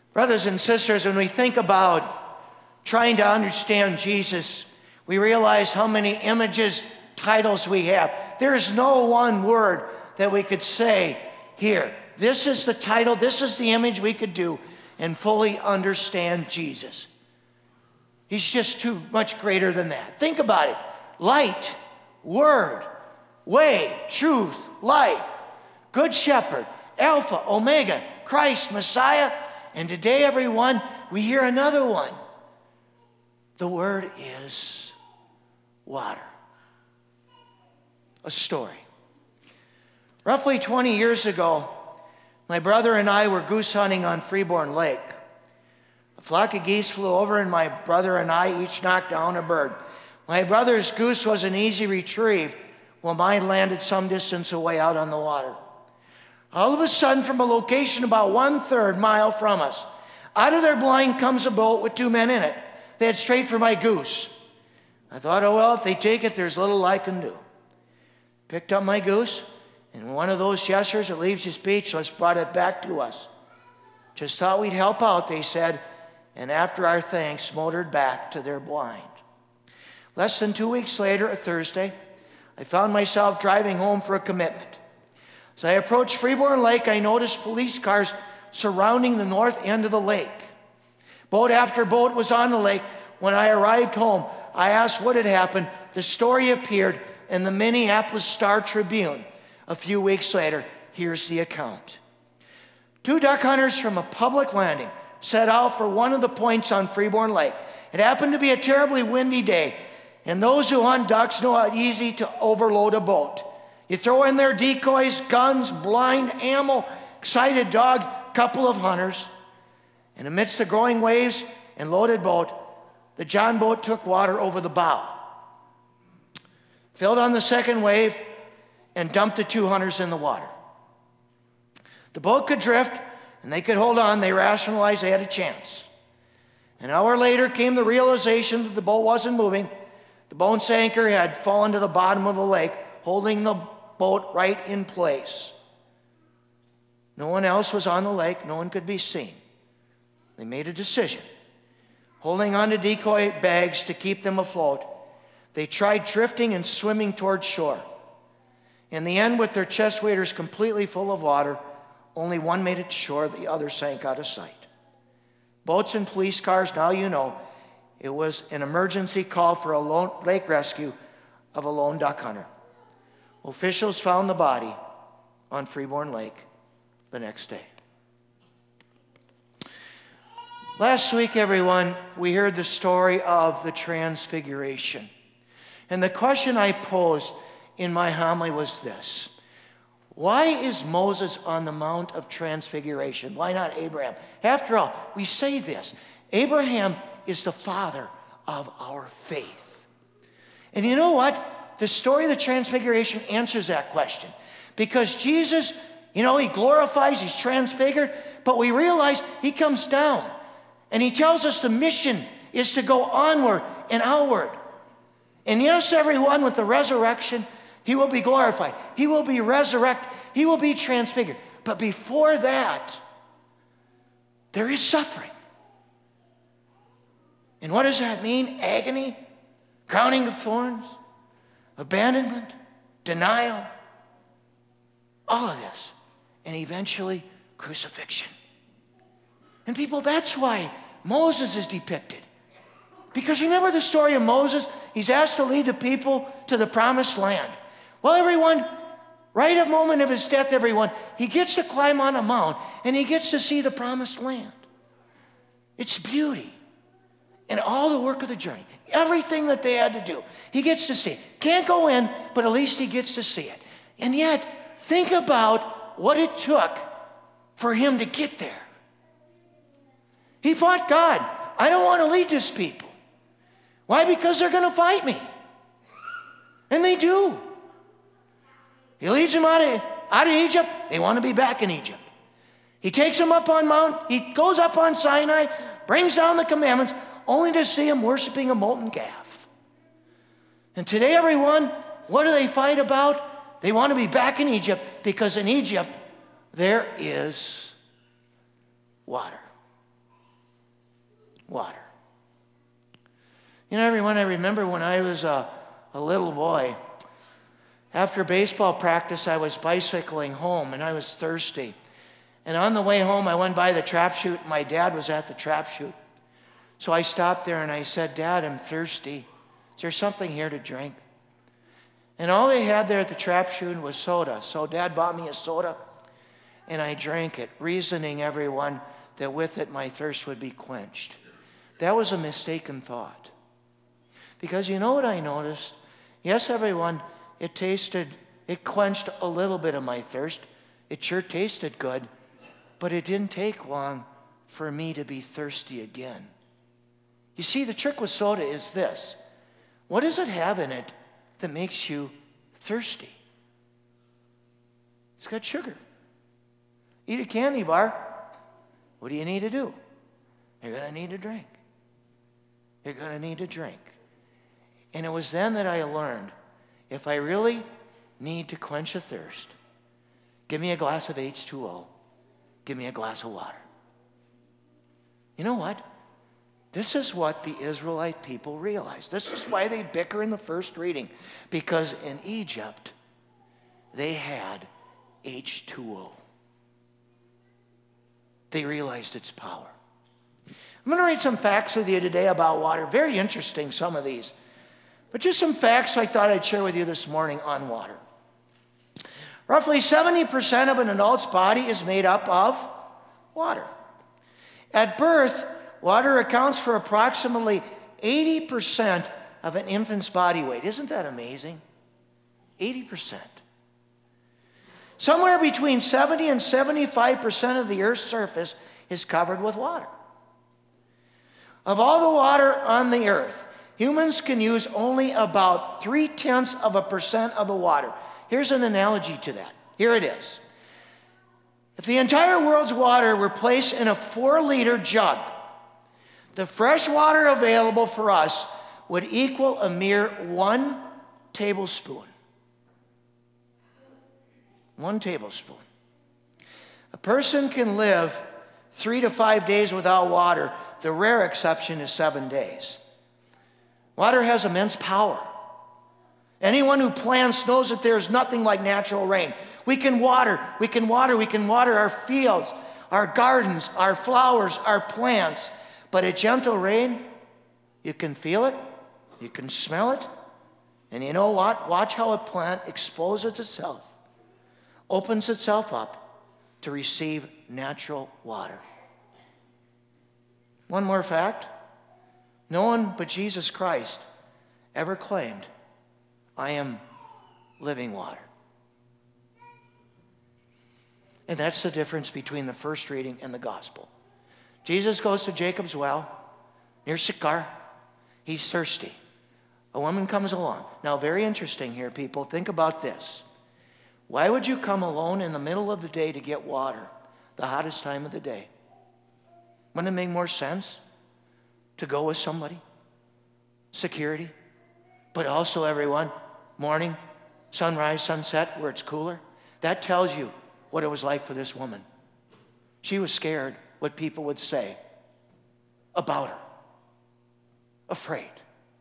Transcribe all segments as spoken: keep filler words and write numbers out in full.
Brothers and sisters, when we think about trying to understand Jesus, we realize how many images, titles we have. There is no one word that we could say here. This is the title, this is the image we could do and fully understand Jesus. He's just too much greater than that. Think about it. Light, word, way, truth, life, good shepherd, Alpha, Omega, Christ, Messiah. And today, everyone, we hear another one. The word is water. A story. Roughly twenty years ago, my brother and I were goose hunting on Freeborn Lake. A flock of geese flew over, and my brother and I each knocked down a bird. My brother's goose was an easy retrieve, while mine landed some distance away out on the water. All of a sudden, from a location about one-third mile from us, out of their blind comes a boat with two men in it. They head straight for my goose. I thought, oh, well, if they take it, there's little I can do. Picked up my goose, and one of those gestures that leaves you speechless brought it back to us. Just thought we'd help out, they said, and after our thanks, motored back to their blind. Less than two weeks later, a Thursday, I found myself driving home for a commitment. As I approached Freeborn Lake, I noticed police cars surrounding the north end of the lake. Boat after boat was on the lake. When I arrived home, I asked what had happened. The story appeared in the Minneapolis Star-Tribune. A few weeks later, here's the account. Two duck hunters from a public landing set out for one of the points on Freeborn Lake. It happened to be a terribly windy day, and those who hunt ducks know how easy to overload a boat. You throw in their decoys, guns, blind, ammo, excited dog, couple of hunters. And amidst the growing waves and loaded boat, the John boat took water over the bow, filled on the second wave, and dumped the two hunters in the water. The boat could drift, and they could hold on. They rationalized they had a chance. An hour later came the realization that the boat wasn't moving. The boat's anchor had fallen to the bottom of the lake, holding the boat right in place. No one else was on the lake. No one could be seen. They made a decision. Holding on to decoy bags to keep them afloat, they tried drifting and swimming toward shore. In the end, with their chest waders completely full of water, only one made it to shore, the other sank out of sight. Boats and police cars, now you know, it was an emergency call for a lone lake rescue of a lone duck hunter. Officials found the body on Freeborn Lake the next day. Last week, everyone, we heard the story of the Transfiguration. And the question I posed in my homily was this: why is Moses on the Mount of Transfiguration? Why not Abraham? After all, we say this: Abraham is the father of our faith. And you know what? The story of the Transfiguration answers that question. Because Jesus, you know, he glorifies, he's transfigured, but we realize he comes down. And he tells us the mission is to go onward and outward. And yes, everyone, with the resurrection, he will be glorified. He will be resurrected. He will be transfigured. But before that, there is suffering. And what does that mean? Agony, crowning of thorns, abandonment, denial, all of this. And eventually, crucifixion. And people, that's why Moses is depicted. Because remember the story of Moses? He's asked to lead the people to the promised land. Well, everyone, right at the moment of his death, everyone, he gets to climb on a mount and he gets to see the promised land. It's beauty and all the work of the journey. Everything that they had to do, he gets to see. Can't go in, but at least he gets to see it. And yet, think about what it took for him to get there. He fought God. I don't want to lead this people. Why? Because they're going to fight me. And they do. He leads them out of, out of Egypt. They want to be back in Egypt. He takes them up on Mount. He goes up on Sinai, brings down the commandments, only to see them worshiping a molten calf. And today, everyone, what do they fight about? They want to be back in Egypt because in Egypt, there is water. water. You know, everyone, I remember when I was a, a little boy, after baseball practice, I was bicycling home, and I was thirsty. And on the way home, I went by the trap chute. My dad was at the trap chute. So I stopped there, and I said, "Dad, I'm thirsty. Is there something here to drink?" And all they had there at the trap chute was soda. So Dad bought me a soda, and I drank it, reasoning, everyone, that with it my thirst would be quenched. That was a mistaken thought. Because you know what I noticed? Yes, everyone, it tasted, it quenched a little bit of my thirst. It sure tasted good, but it didn't take long for me to be thirsty again. You see, the trick with soda is this. What does it have in it that makes you thirsty? It's got sugar. Eat a candy bar. What do you need to do? You're going to need a drink. You're going to need a drink. And it was then that I learned, if I really need to quench a thirst, give me a glass of H two O. Give me a glass of water. You know what? This is what the Israelite people realized. This is why they bicker in the first reading. Because in Egypt, they had H two O. They realized its power. I'm going to read some facts with you today about water. Very interesting, some of these. But just some facts I thought I'd share with you this morning on water. Roughly seventy percent of an adult's body is made up of water. At birth, water accounts for approximately eighty percent of an infant's body weight. Isn't that amazing? eighty percent. Somewhere between seventy and seventy-five percent of the Earth's surface is covered with water. Of all the water on the Earth, humans can use only about three-tenths of a percent of the water. Here's an analogy to that. Here it is. If the entire world's water were placed in a four-liter jug, the fresh water available for us would equal a mere one tablespoon. One tablespoon. A person can live three to five days without water. The rare exception is seven days. Water has immense power. Anyone who plants knows that there's nothing like natural rain. We can water, we can water, we can water our fields, our gardens, our flowers, our plants. But a gentle rain, you can feel it, you can smell it, and you know what? Watch how a plant exposes itself, opens itself up to receive natural water. One more fact. No one but Jesus Christ ever claimed, "I am living water." And that's the difference between the first reading and the gospel. Jesus goes to Jacob's well near Sychar. He's thirsty. A woman comes along. Now, very interesting here, people. Think about this. Why would you come alone in the middle of the day to get water, the hottest time of the day? Wouldn't it make more sense to go with somebody? Security. But also, everyone, morning, sunrise, sunset, where it's cooler. That tells you what it was like for this woman. She was scared what people would say about her. Afraid.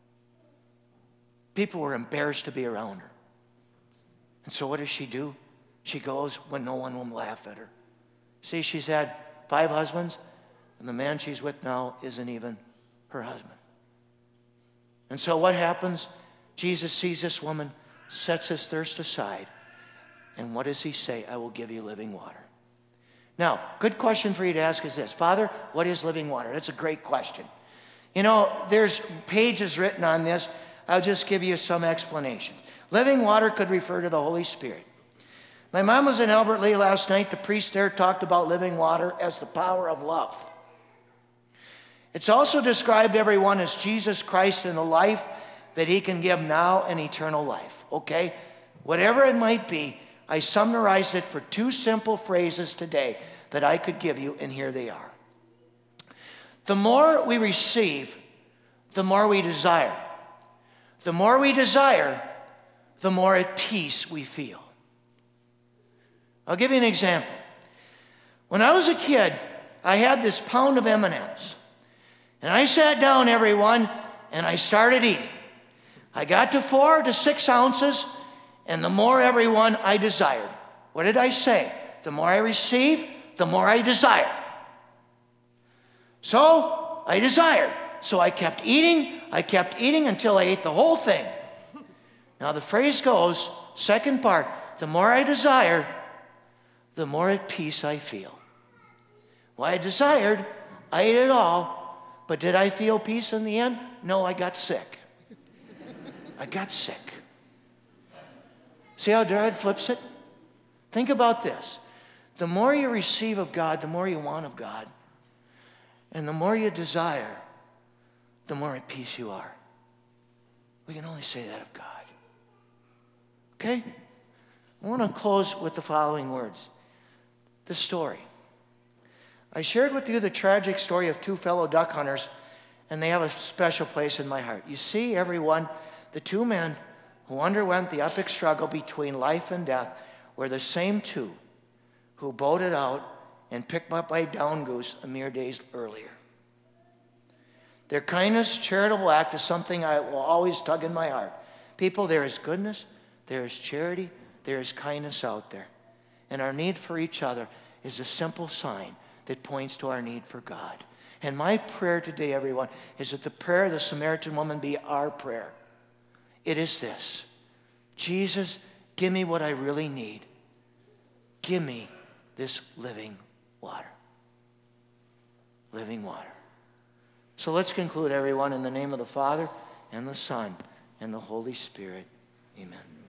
People were embarrassed to be around her. And so what does she do? She goes when no one will laugh at her. See, she's had five husbands, and the man she's with now isn't even her husband. And so what happens? Jesus sees this woman, sets his thirst aside, and what does he say? "I will give you living water." Now, good question for you to ask is this. Father, what is living water? That's a great question. You know, there's pages written on this. I'll just give you some explanation. Living water could refer to the Holy Spirit. My mom was in Albert Lea last night. The priest there talked about living water as the power of love. It's also described, everyone, as Jesus Christ in the life that he can give now and eternal life. Okay? Whatever it might be, I summarized it for two simple phrases today that I could give you, and here they are. The more we receive, the more we desire. The more we desire, the more at peace we feel. I'll give you an example. When I was a kid, I had this pound of M and M's. And I sat down, everyone, and I started eating. I got to four to six ounces, and the more, everyone, I desired. What did I say? The more I receive, the more I desire. So I desired. So I kept eating, I kept eating until I ate the whole thing. Now the phrase goes, second part, the more I desire, the more at peace I feel. Well, I desired, I ate it all, but did I feel peace in the end? No, I got sick. I got sick. See how Dad flips it? Think about this. The more you receive of God, the more you want of God. And the more you desire, the more at peace you are. We can only say that of God. Okay? I want to close with the following words. The story. I shared with you the tragic story of two fellow duck hunters, and they have a special place in my heart. You see, everyone, the two men who underwent the epic struggle between life and death were the same two who boated out and picked up a down goose a mere days earlier. Their kindness, charitable act is something I will always tug in my heart. People, there is goodness, there is charity, there is kindness out there. And our need for each other is a simple sign that points to our need for God. And my prayer today, everyone, is that the prayer of the Samaritan woman be our prayer. It is this: Jesus, give me what I really need. Give me this living water. Living water. So let's conclude, everyone, in the name of the Father, and the Son, and the Holy Spirit. Amen.